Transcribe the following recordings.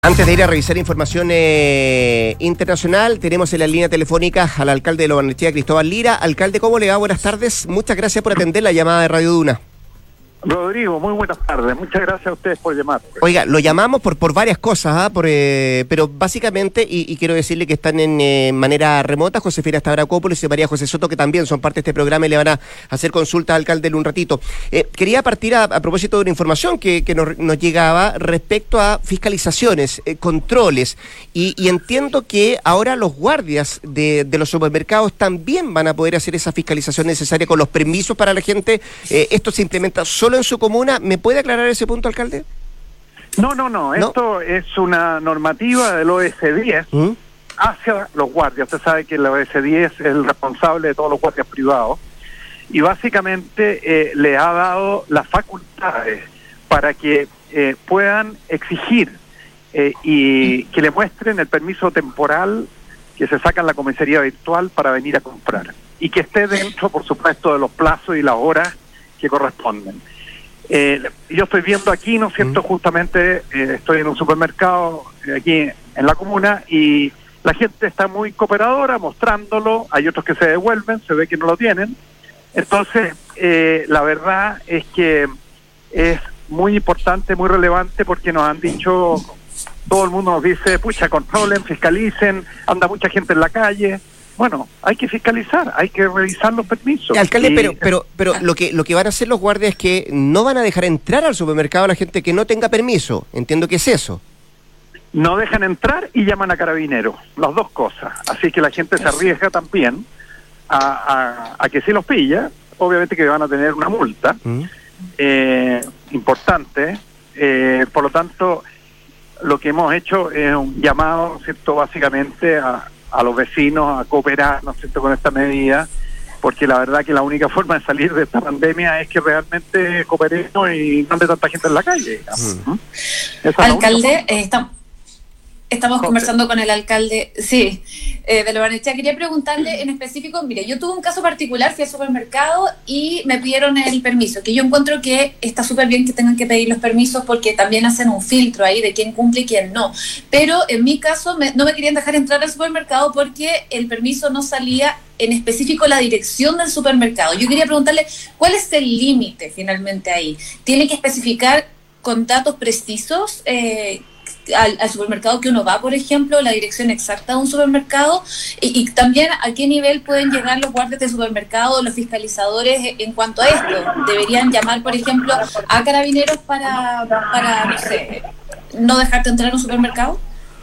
Antes de ir a revisar información internacional, tenemos en la línea telefónica al alcalde de Lo Barnechea, Cristóbal Lira. Alcalde, ¿cómo le va? Buenas tardes. Muchas gracias por atender la llamada de Radio Duna. Rodrigo, muy buenas tardes. Muchas gracias a ustedes por llamar. Oiga, lo llamamos por varias cosas, pero básicamente, y quiero decirle que están en manera remota, Josefina Stavrakopoulos y María José Soto, que también son parte de este programa y le van a hacer consulta al alcalde en un ratito. Quería partir a propósito de una información que nos llegaba respecto a fiscalizaciones, controles, y entiendo que ahora los guardias de los supermercados también van a poder hacer esa fiscalización necesaria con los permisos para la gente. Esto se implementa solo en su comuna. ¿Me puede aclarar ese punto, alcalde? No. Esto es una normativa del OS10 hacia los guardias. Usted sabe que el OS10 es el responsable de todos los guardias privados y básicamente le ha dado las facultades para que puedan exigir y que le muestren el permiso temporal que se saca en la comisaría virtual para venir a comprar y que esté dentro, por supuesto, de los plazos y las horas que corresponden. Yo estoy viendo aquí, ¿no es cierto? Justamente estoy en un supermercado aquí en la comuna y la gente está muy cooperadora mostrándolo. Hay otros que se devuelven, se ve que no lo tienen. Entonces, la verdad es que es muy importante, muy relevante, porque nos han dicho, todo el mundo nos dice, pucha, controlen, fiscalicen, anda mucha gente en la calle. Bueno, hay que fiscalizar, hay que revisar los permisos. Alcalde, pero lo que van a hacer los guardias es que no van a dejar entrar al supermercado a la gente que no tenga permiso. Entiendo que es eso. No dejan entrar y llaman a carabineros, las dos cosas. Así que la gente se arriesga también a que si los pilla, obviamente que van a tener una multa importante. Por lo tanto, lo que hemos hecho es un llamado, ¿cierto?, básicamente a los vecinos a cooperar, ¿no es cierto?, con esta medida, porque la verdad que la única forma de salir de esta pandemia es que realmente cooperemos y no ande tanta gente en la calle. Alcalde, estamos conversando con el alcalde, de Lo Barnechea. Quería preguntarle en específico, mire, yo tuve un caso particular, fui al supermercado y me pidieron el permiso, que yo encuentro que está súper bien que tengan que pedir los permisos porque también hacen un filtro ahí de quién cumple y quién no. Pero en mi caso no me querían dejar entrar al supermercado porque el permiso no salía en específico la dirección del supermercado. Yo quería preguntarle, ¿cuál es el límite finalmente ahí? ¿Tiene que especificar con datos precisos al supermercado que uno va, por ejemplo, la dirección exacta de un supermercado, y también a qué nivel pueden llegar los guardias de supermercado, los fiscalizadores en cuanto a esto? ¿Deberían llamar, por ejemplo, a carabineros para no sé, no dejarte entrar a un supermercado?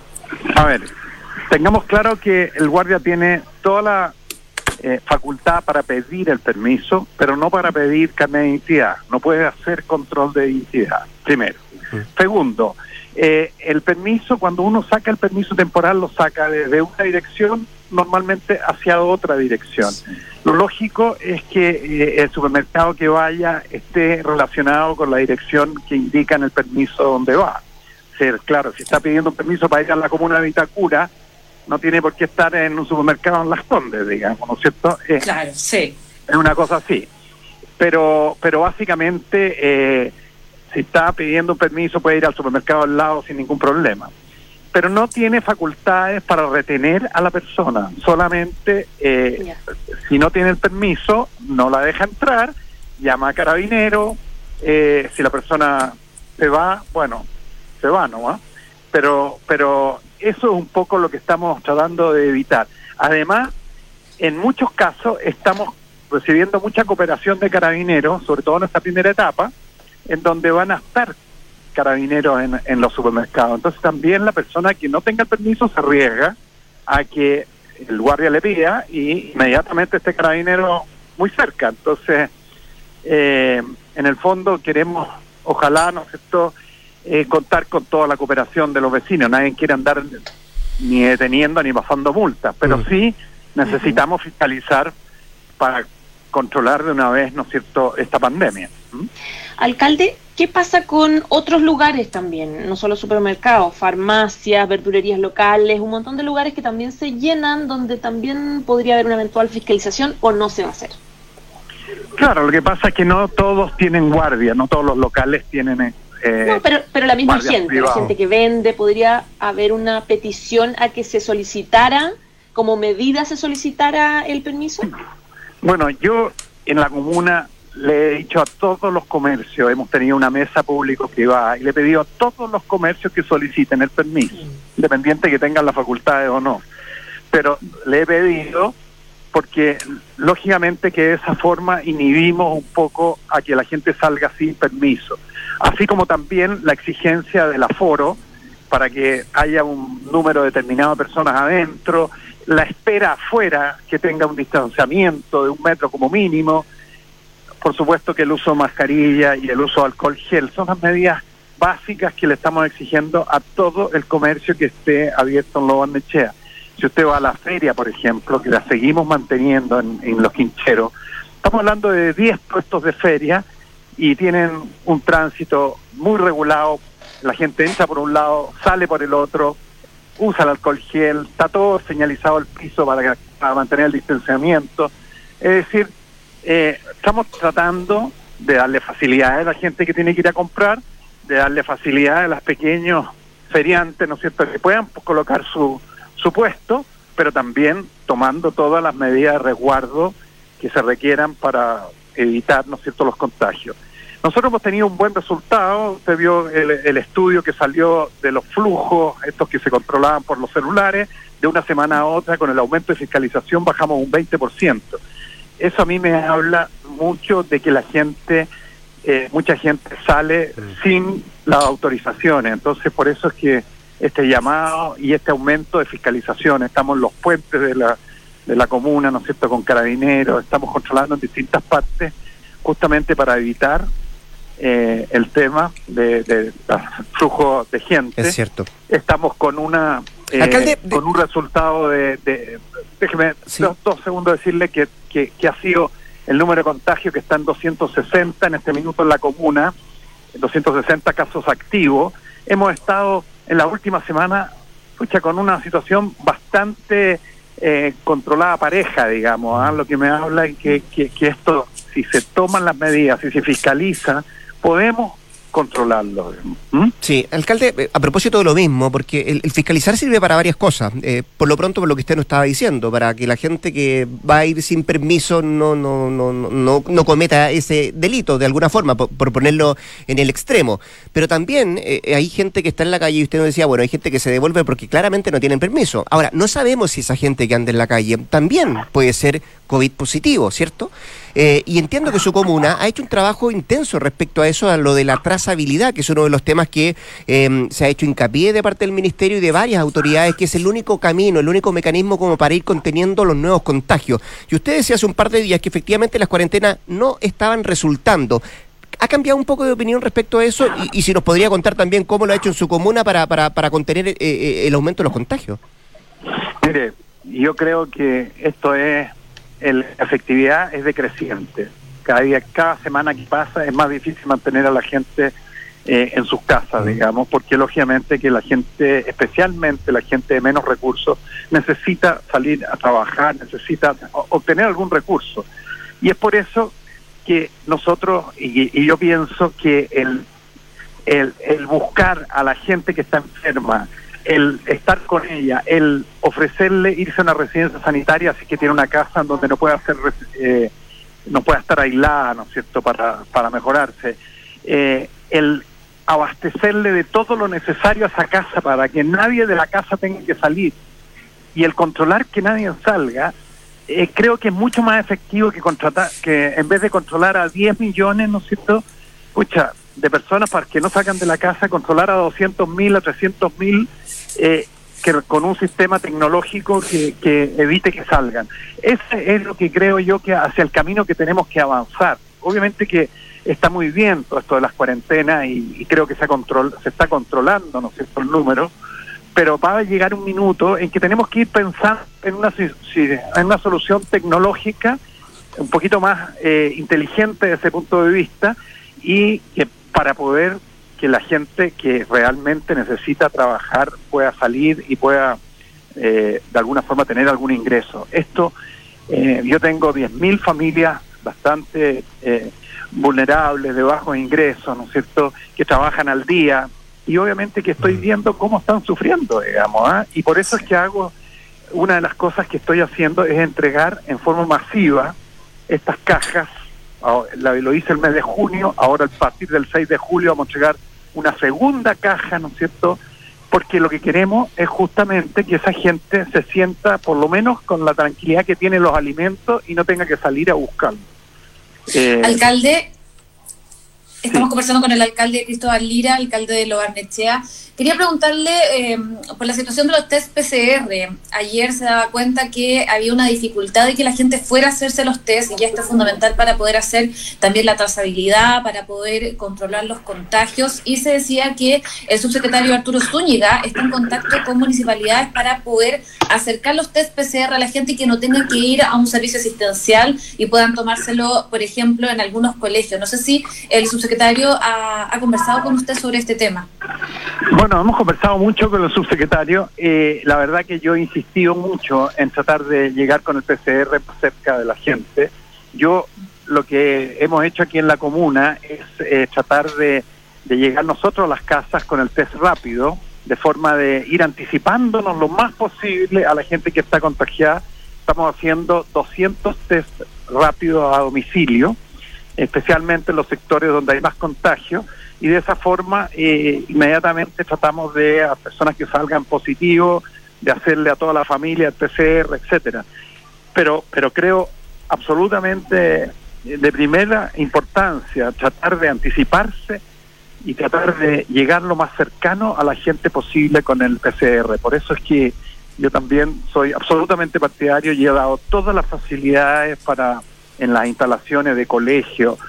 A ver, tengamos claro que el guardia tiene toda la facultad para pedir el permiso, pero no para pedir carnet de identidad. No puede hacer control de identidad, primero. Segundo, el permiso, cuando uno saca el permiso temporal, lo saca desde una dirección normalmente hacia otra dirección. Lo lógico es que el supermercado que vaya esté relacionado con la dirección que indica en el permiso donde va. Claro, si está pidiendo un permiso para ir a la comuna de Vitacura, no tiene por qué estar en un supermercado en Las Condes, digamos, ¿no es cierto? Claro, sí. Es una cosa así. Pero básicamente, si está pidiendo un permiso, puede ir al supermercado al lado sin ningún problema. Pero no tiene facultades para retener a la persona. Solamente, si no tiene el permiso, no la deja entrar, llama a carabinero. Si la persona se va, bueno, se va, ¿no? Pero eso es un poco lo que estamos tratando de evitar. Además, en muchos casos estamos recibiendo mucha cooperación de carabineros, sobre todo en esta primera etapa, en donde van a estar carabineros en los supermercados. Entonces también la persona que no tenga el permiso se arriesga a que el guardia le pida y inmediatamente esté carabinero muy cerca. Entonces, en el fondo queremos, ojalá, ¿no es cierto?, contar con toda la cooperación de los vecinos. Nadie quiere andar ni deteniendo ni pasando multas, pero sí necesitamos fiscalizar para controlar de una vez, ¿no es cierto?, esta pandemia. Alcalde, ¿qué pasa con otros lugares también? No solo supermercados, farmacias, verdulerías locales, un montón de lugares que también se llenan, donde también podría haber una eventual fiscalización, ¿o no se va a hacer? Claro, lo que pasa es que no todos tienen guardia, no todos los locales tienen No, pero la misma gente, privados. la gente que vende, ¿podría haber una petición a que se solicitara, como medida se solicitara el permiso? Bueno, yo en la comuna le he dicho a todos los comercios, hemos tenido una mesa público-privada, y le he pedido a todos los comercios que soliciten el permiso, independiente que tengan las facultades o no. Pero le he pedido porque lógicamente que de esa forma inhibimos un poco a que la gente salga sin permiso. Así como también la exigencia del aforo para que haya un número determinado de personas adentro, la espera afuera que tenga un distanciamiento de 1 metro como mínimo, por supuesto que el uso de mascarilla y el uso de alcohol gel son las medidas básicas que le estamos exigiendo a todo el comercio que esté abierto en Lo Barnechea. Si usted va a la feria, por ejemplo, que la seguimos manteniendo en Los Quincheros, estamos hablando de 10 puestos de feria y tienen un tránsito muy regulado. La gente entra por un lado, sale por el otro, usa el alcohol gel, está todo señalizado el piso para mantener el distanciamiento. Es decir, estamos tratando de darle facilidades a la gente que tiene que ir a comprar, de darle facilidades a los pequeños feriantes, ¿no es cierto?, que puedan colocar su puesto, pero también tomando todas las medidas de resguardo que se requieran para evitar, ¿no es cierto?, los contagios. Nosotros hemos tenido un buen resultado. Usted vio el estudio que salió de los flujos, estos que se controlaban por los celulares, de una semana a otra, con el aumento de fiscalización bajamos un 20%. Eso a mí me habla mucho de que la gente, mucha gente sale sin las autorizaciones. Entonces, por eso es que este llamado y este aumento de fiscalización, estamos en los puentes de la comuna, ¿no es cierto?, con carabineros, estamos controlando en distintas partes, justamente para evitar el tema de flujo de gente. Es cierto. Estamos con una Alcalde, con un resultado déjeme sí. dos segundos decirle que ha sido el número de contagio que está en 260 en este minuto en la comuna, 260 casos activos. Hemos estado en la última semana con una situación bastante controlada pareja, digamos, lo que me habla es que esto, si se toman las medidas, si se fiscaliza, podemos controlarlo. Sí, alcalde, a propósito de lo mismo, porque el fiscalizar sirve para varias cosas. Por lo pronto, por lo que usted nos estaba diciendo, para que la gente que va a ir sin permiso no cometa ese delito de alguna forma, por ponerlo en el extremo. Pero también hay gente que está en la calle, y usted nos decía, bueno, hay gente que se devuelve porque claramente no tienen permiso. Ahora, no sabemos si esa gente que anda en la calle también puede ser COVID positivo, ¿cierto? Y entiendo que su comuna ha hecho un trabajo intenso respecto a eso, a lo de la trazabilidad, que es uno de los temas que se ha hecho hincapié de parte del Ministerio y de varias autoridades, que es el único camino, el único mecanismo como para ir conteniendo los nuevos contagios. Y usted decía hace un par de días que efectivamente las cuarentenas no estaban resultando. ¿Ha cambiado un poco de opinión respecto a eso? Y si nos podría contar también cómo lo ha hecho en su comuna para contener el aumento de los contagios. Mire, yo creo que esto es... la efectividad es decreciente. Cada semana que pasa es más difícil mantener a la gente en sus casas, digamos, porque lógicamente que la gente, especialmente la gente de menos recursos, necesita salir a trabajar, necesita obtener algún recurso. Y es por eso que nosotros, y yo pienso que el buscar a la gente que está enferma, el estar con ella, el ofrecerle irse a una residencia sanitaria, así que tiene una casa en donde no pueda estar aislada, ¿no es cierto?, para mejorarse, el abastecerle de todo lo necesario a esa casa para que nadie de la casa tenga que salir, y el controlar que nadie salga, creo que es mucho más efectivo que en vez de controlar a 10 millones, ¿no es cierto?, de personas para que no salgan de la casa, controlar a 200.000, a 300.000, que con un sistema tecnológico que evite que salgan. Ese es lo que creo yo que hacia el camino que tenemos que avanzar. Obviamente que está muy bien todo esto de las cuarentenas y creo que se está controlando, ¿no es cierto?, el número, pero va a llegar un minuto en que tenemos que ir pensando en una solución tecnológica un poquito más inteligente desde ese punto de vista, y que para poder que la gente que realmente necesita trabajar pueda salir y pueda de alguna forma tener algún ingreso. Esto, yo tengo 10.000 familias bastante vulnerables, de bajos ingresos, ¿no es cierto?, que trabajan al día, y obviamente que estoy viendo cómo están sufriendo, digamos, y por eso es que una de las cosas que estoy haciendo es entregar en forma masiva estas cajas. Lo hice el mes de junio, ahora a partir del 6 de julio vamos a entregar una segunda caja, ¿no es cierto?, porque lo que queremos es justamente que esa gente se sienta por lo menos con la tranquilidad que tienen los alimentos y no tenga que salir a buscarlos. Alcalde, estamos conversando con el alcalde Cristóbal Lira, alcalde de Lo Barnechea. Quería preguntarle por la situación de los test PCR. Ayer se daba cuenta que había una dificultad de que la gente fuera a hacerse los test, y ya esto es fundamental para poder hacer también la trazabilidad, para poder controlar los contagios, y se decía que el subsecretario Arturo Zúñiga está en contacto con municipalidades para poder acercar los test PCR a la gente y que no tengan que ir a un servicio asistencial y puedan tomárselo, por ejemplo, en algunos colegios. No sé si el subsecretario ha conversado con usted sobre este tema. Bueno, hemos conversado mucho con el subsecretario. La verdad que yo he insistido mucho en tratar de llegar con el PCR cerca de la gente. Lo que hemos hecho aquí en la comuna es tratar de llegar nosotros a las casas con el test rápido, de forma de ir anticipándonos lo más posible a la gente que está contagiada. Estamos haciendo 200 test rápidos a domicilio, especialmente en los sectores donde hay más contagio, y de esa forma inmediatamente tratamos de a personas que salgan positivos, de hacerle a toda la familia el PCR, etcétera. Pero creo absolutamente de primera importancia tratar de anticiparse y tratar de llegar lo más cercano a la gente posible con el PCR. Por eso es que yo también soy absolutamente partidario y he dado todas las facilidades en las instalaciones de colegio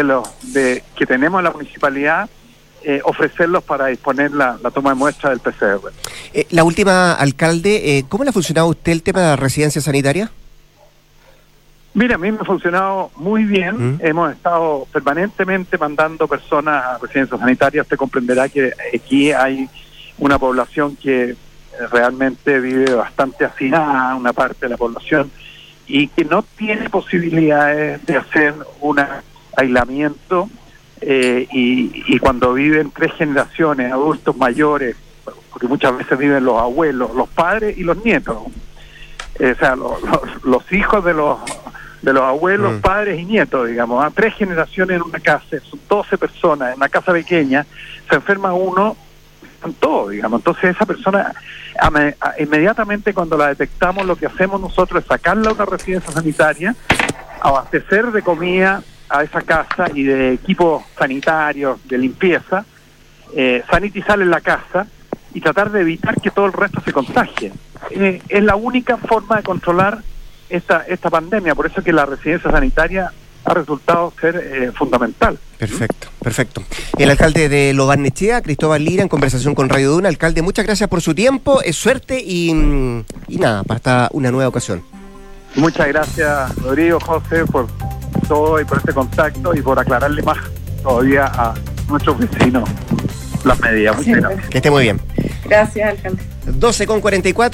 que tenemos en la municipalidad, ofrecerlos para disponer la toma de muestra del PCR. La última, alcalde, ¿cómo le ha funcionado a usted el tema de la residencia sanitaria? Mira, a mí me ha funcionado muy bien. Hemos estado permanentemente mandando personas a residencias sanitarias. Usted comprenderá que aquí hay una población que realmente vive bastante hacinada, una parte de la población, y que no tiene posibilidades de hacer un aislamiento, y cuando viven 3 generaciones, adultos mayores, porque muchas veces viven los abuelos, los padres y los nietos, o sea, los hijos de los abuelos, padres y nietos, digamos, 3 generaciones en una casa, son 12 personas en una casa pequeña, se enferma uno, están todos, digamos. Entonces esa persona, inmediatamente cuando la detectamos, lo que hacemos nosotros es sacarla a una residencia sanitaria, abastecer de comida a esa casa y de equipos sanitarios, de limpieza, sanitizar en la casa y tratar de evitar que todo el resto se contagie. Es la única forma de controlar esta pandemia, por eso que la residencia sanitaria ha resultado ser fundamental. Perfecto. El alcalde de Lo Barnechea, Cristóbal Lira, en conversación con Radio Duna. Alcalde, muchas gracias por su tiempo, suerte y nada, para hasta una nueva ocasión. Muchas gracias, Rodrigo, José, por todo y por este contacto y por aclararle más todavía a nuestros vecinos las medidas. Muchas gracias. Que esté muy bien. Gracias, alcalde. 12:44.